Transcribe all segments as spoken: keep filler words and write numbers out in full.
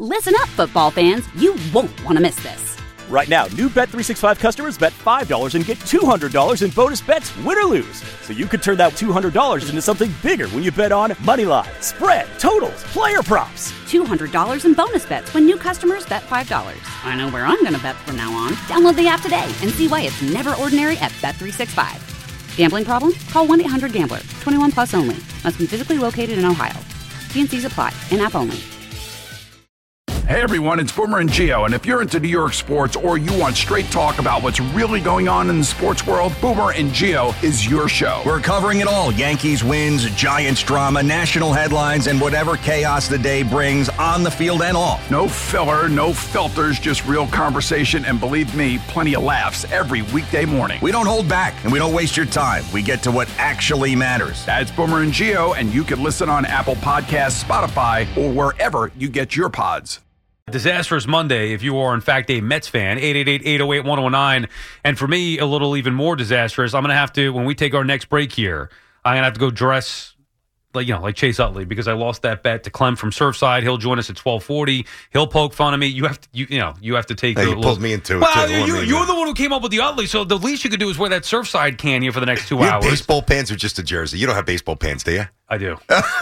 Listen up, football fans. You won't want to miss this. Right now, new Bet three sixty-five customers bet five dollars and get two hundred dollars in bonus bets, win or lose. So you could turn that two hundred dollars into something bigger when you bet on money line, spread, totals, player props. two hundred dollars in bonus bets when new customers bet five dollars. I know where I'm going to bet from now on. Download the app today and see why it's never ordinary at Bet three sixty-five. Gambling problem? Call one eight hundred gambler. twenty-one plus only. Must be physically located in Ohio. T and C's apply. In-app only. Hey everyone, it's Boomer and Gio, and if you're into New York sports or you want straight talk about what's really going on in the sports world, Boomer and Gio is your show. We're covering it all. Yankees wins, Giants drama, national headlines, and whatever chaos the day brings on the field and off. No filler, no filters, just real conversation, and believe me, plenty of laughs every weekday morning. We don't hold back, and we don't waste your time. We get to what actually matters. That's Boomer and Gio, and you can listen on Apple Podcasts, Spotify, or wherever you get your pods. Disastrous Monday if you are, in fact, a Mets fan. eight eight eight, eight oh eight, one oh nine. And for me, a little even more disastrous. I'm going to have to, when we take our next break here, I'm going to have to go dress like, you know, like Chase Utley, because I lost that bet to Clem from Surfside. He'll join us at twelve forty. He'll poke fun of me. You have to, you, you know, you have to take hey, the you little, pulled me into it. Well, too. you, I mean, you're the one who came up with the Utley, so the least you could do is wear that Surfside can here for the next two you hours. have baseball pants or just a jersey? You don't have baseball pants, do you? I do.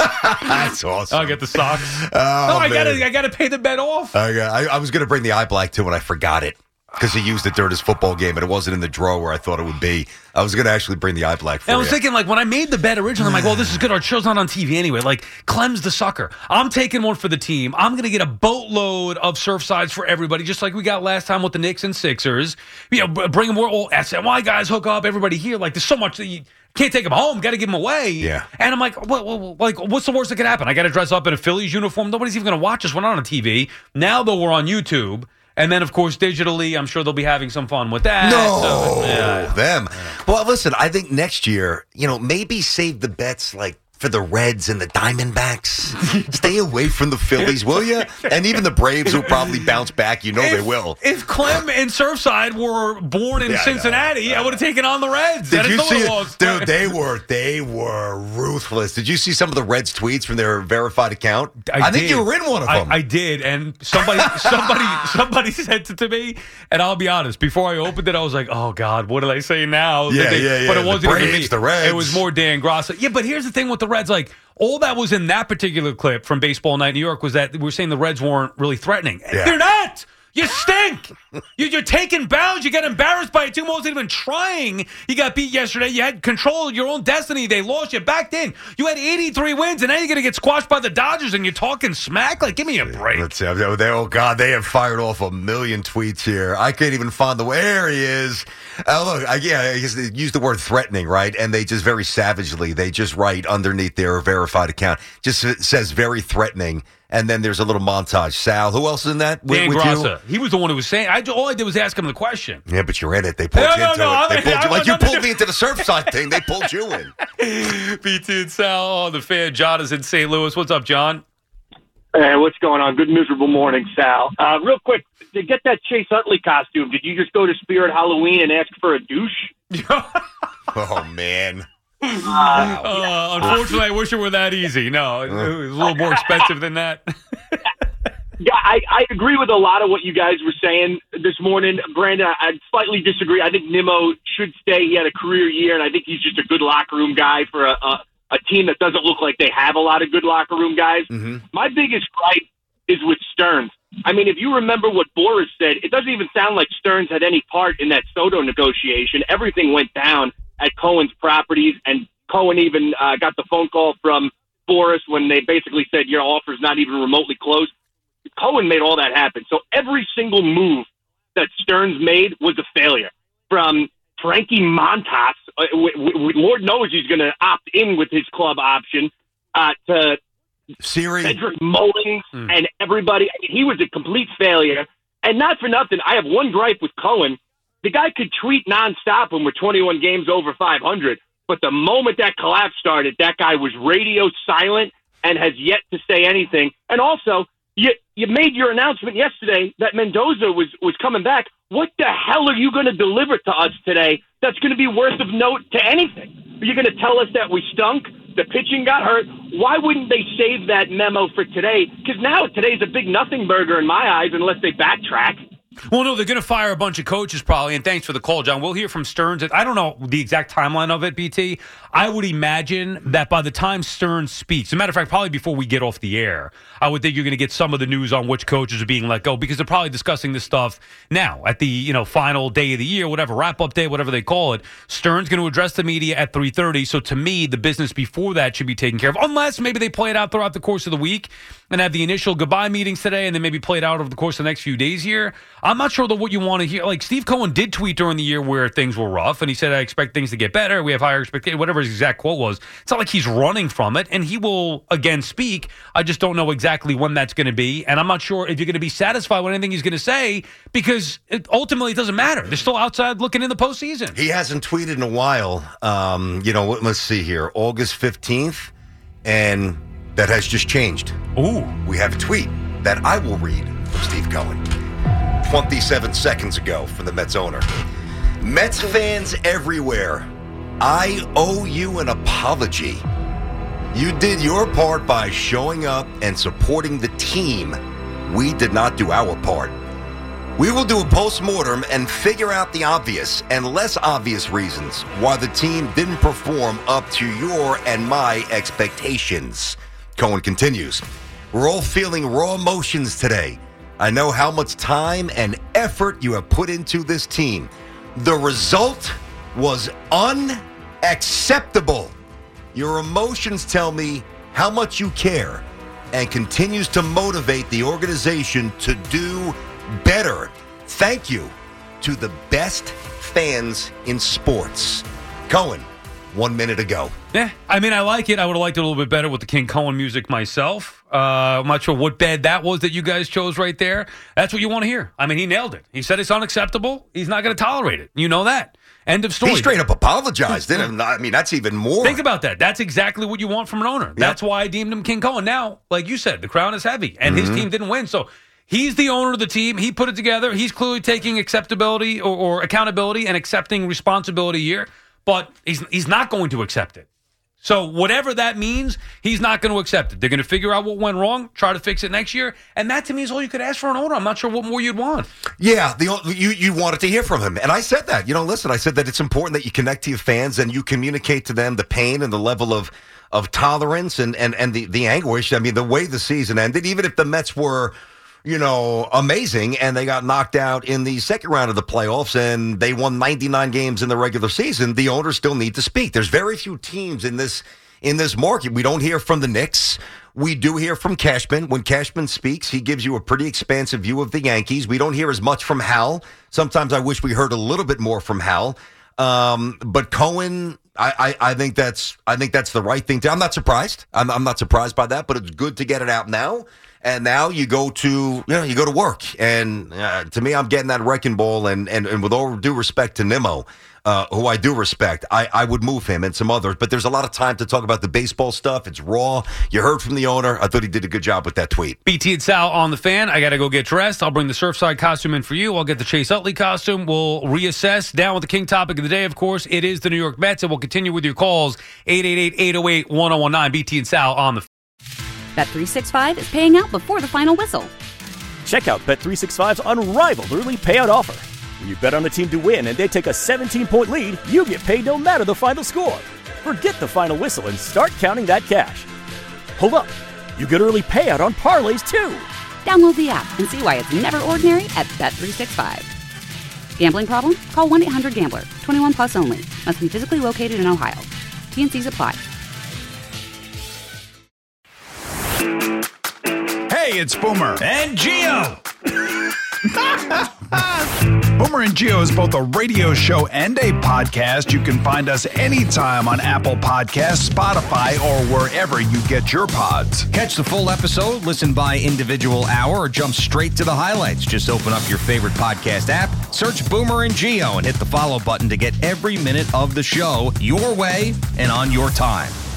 That's awesome. I'll get the socks. Oh, no, I got man. to I gotta pay the bet off. I, got- I, I was going to bring the eye black too, and I forgot it because he used it during his football game, and it wasn't in the drawer where I thought it would be. I was going to actually bring the eye black for And I was you. thinking, like, when I made the bet originally, I'm like, well, this is good. Our show's not on T V anyway. Like, Clem's the sucker. I'm taking one for the team. I'm going to get a boatload of Surfsides for everybody, just like we got last time with the Knicks and Sixers. You know, bring them more old S N Y guys, hook up everybody here. Like, there's so much that you can't take them home. Got to give them away. Yeah. And I'm like, what, what, like, what's the worst that could happen? I got to dress up in a Phillies uniform. Nobody's even going to watch us. We're not on T V. Now, though, we're on YouTube. And then, of course, digitally, I'm sure they'll be having some fun with that. No, So, yeah. them. Well, listen, I think next year, you know, maybe save the bets like for the Reds and the Diamondbacks. Stay away from the Phillies, will you? And even the Braves will probably bounce back. You know if, they will. If Clem and Surfside were born in Yeah, Cincinnati, I, I would have taken on the Reds. Did That you is the see laws. it? Dude, they were they were ruthless. Did you see some of the Reds tweets from their verified account? I, I think did. you were in one of them. I, I did, and somebody, somebody, somebody said it to me, and I'll be honest. Before I opened it, I was like, "Oh God, what did I say now?" Yeah, they, yeah, yeah. But it The wasn't even Braves, me. the Reds. It was more Dan Grosso. Yeah, but here's the thing with the Reds, like. All that was in that particular clip from Baseball Night in New York was that we were saying the Reds weren't really threatening. Yeah. They're not. You stink. you, you're taking bounds. You got embarrassed by a team who wasn't even trying. You got beat yesterday. You had control of your own destiny. They lost. You backed in. You had eighty-three wins, and now you're going to get squashed by the Dodgers, and you're talking smack? Like, give me a break. Let's see. They, oh, God, they have fired off a million tweets here. I can't even find the where he is. Oh, look, I, yeah, I guess they use the word threatening, right? And they just very savagely, they just write underneath their verified account, just says very threatening. And then there's a little montage. Sal, who else is in that? With, Dan with Grosso. you? He was the one who was saying. I, all I did was ask him the question. Yeah, but you're in it. They pulled No, you no, into no, it. I'm They in- pulled I you, like want you nothing pulled to- me into the Surfside thing. They pulled you in. B T and Sal on the fan. John is in Saint Louis. What's up, John? Hey, what's going on? Good miserable morning, Sal. Uh, real quick, to get that Chase Utley costume, did you just go to Spirit Halloween and ask for a douche? Oh, man. Uh, Uh, unfortunately, I wish it were that easy. No, it, it was a little more expensive than that. Yeah, I, I agree with a lot of what you guys were saying this morning. Brandon, I, I slightly disagree. I think Nimmo should stay. He had a career year, and I think he's just a good locker room guy for a, a, a team that doesn't look like they have a lot of good locker room guys. Mm-hmm. My biggest gripe is with Stearns. I mean, if you remember what Boris said, it doesn't even sound like Stearns had any part in that Soto negotiation. Everything went down at Cohen's properties, and Cohen even uh, got the phone call from Boris when they basically said your offer's not even remotely close. Cohen made all that happen. So every single move that Stearns made was a failure. From Frankie Montas, uh, w- w- Lord knows he's going to opt in with his club option, uh, to Siri. Cedric Mullins Mm. and everybody. I mean, he was a complete failure. And not for nothing, I have one gripe with Cohen. The guy could tweet nonstop when we're twenty-one games over five hundred. But the moment that collapse started, that guy was radio silent and has yet to say anything. And also, you you made your announcement yesterday that Mendoza was, was coming back. What the hell are you going to deliver to us today that's going to be worth of note to anything? Are you going to tell us that we stunk, The pitching got hurt. Why wouldn't they save that memo for today? Because now today's a big nothing burger in my eyes unless they backtrack. Well, no, they're going to fire a bunch of coaches probably, and thanks for the call, John. We'll hear from Stearns. I don't know the exact timeline of it, B T. I would imagine that by the time Stearns speaks, as a matter of fact, probably before we get off the air, I would think you're going to get some of the news on which coaches are being let go, because they're probably discussing this stuff now at the you know final day of the year, whatever, wrap-up day, whatever they call it. Stearns going to address the media at three thirty, so to me, the business before that should be taken care of, unless maybe they play it out throughout the course of the week and have the initial goodbye meetings today and then maybe play it out over the course of the next few days here. I'm not sure that what you want to hear. Like, Steve Cohen did tweet during the year where things were rough, and he said, I expect things to get better. We have higher expectations, whatever his exact quote was. It's not like he's running from it, and he will, again, speak. I just don't know exactly when that's going to be, and I'm not sure if you're going to be satisfied with anything he's going to say, because it, ultimately it doesn't matter. They're still outside looking in the postseason. He hasn't tweeted in a while. Um, you know, let's see here. August fifteenth, and that has just changed. Ooh. We have a tweet that I will read from Steve Cohen. twenty-seven seconds ago from the Mets owner. Mets fans everywhere, I owe you an apology. You did your part by showing up and supporting the team. We did not do our part. We will do a post-mortem and figure out the obvious and less obvious reasons why the team didn't perform up to your and my expectations. Cohen continues, we're all feeling raw emotions today. I know how much time and effort you have put into this team. The result was unacceptable. Your emotions tell me how much you care and continues to motivate the organization to do better. Thank you to the best fans in sports. Cohen, one minute ago. Yeah, I mean, I like it. I would have liked it a little bit better with the King Cohen music myself. Uh, I'm not sure what bed that was that you guys chose right there. That's what you want to hear. I mean, he nailed it. He said it's unacceptable. He's not going to tolerate it. You know that. End of story. He straight up apologized, didn't he? I mean, that's even more. Think about that. That's exactly what you want from an owner. Yep. That's why I deemed him King Cohen. Now, like you said, the crown is heavy, and mm-hmm. his team didn't win. So he's the owner of the team. He put it together. He's clearly taking acceptability or, or accountability and accepting responsibility here, but he's he's not going to accept it. So whatever that means, he's not going to accept it. They're going to figure out what went wrong, try to fix it next year, and that to me is all you could ask for an owner. I'm not sure what more you'd want. Yeah, the, you you wanted to hear from him, and I said that. You know, listen, I said that it's important that you connect to your fans and you communicate to them the pain and the level of of tolerance and and and the the anguish. I mean, the way the season ended, even if the Mets were, you know, amazing, and they got knocked out in the second round of the playoffs, and they won ninety-nine games in the regular season, the owners still need to speak. There's very few teams in this in this market. We don't hear from the Knicks. We do hear from Cashman. When Cashman speaks, he gives you a pretty expansive view of the Yankees. We don't hear as much from Hal. Sometimes I wish we heard a little bit more from Hal. Um, but Cohen, I, I, I think that's I think that's the right thing to. I'm not surprised. I'm, I'm not surprised by that, but it's good to get it out now. And now you go to, you know, you go to work. And uh, to me, I'm getting that wrecking ball. And, and, and with all due respect to Nimmo, uh, who I do respect, I, I would move him and some others. But there's a lot of time to talk about the baseball stuff. It's raw. You heard from the owner. I thought he did a good job with that tweet. B T and Sal on the Fan. I got to go get dressed. I'll bring the Surfside costume in for you. I'll get the Chase Utley costume. We'll reassess. Down with the King topic of the day, of course. It is the New York Mets. And we'll continue with your calls. eight eight eight, eight oh eight, one oh one nine. B T and Sal on the Fan. Bet three sixty-five is paying out before the final whistle. Check out Bet three sixty-five's unrivaled early payout offer. When you bet on a team to win and they take a seventeen-point lead, you get paid no matter the final score. Forget the final whistle and start counting that cash. Hold up. You get early payout on parlays, too. Download the app and see why it's never ordinary at Bet three sixty-five. Gambling problem? Call one eight hundred gambler. twenty-one plus only. Must be physically located in Ohio. T and C's apply. Hey, it's Boomer And Gio. Boomer and Gio is both a radio show and a podcast. You can find us anytime on Apple Podcasts, Spotify, or wherever you get your pods. Catch the full episode, listen by individual hour, or jump straight to the highlights. Just open up your favorite podcast app, search Boomer and Gio, and hit the follow button to get every minute of the show your way and on your time.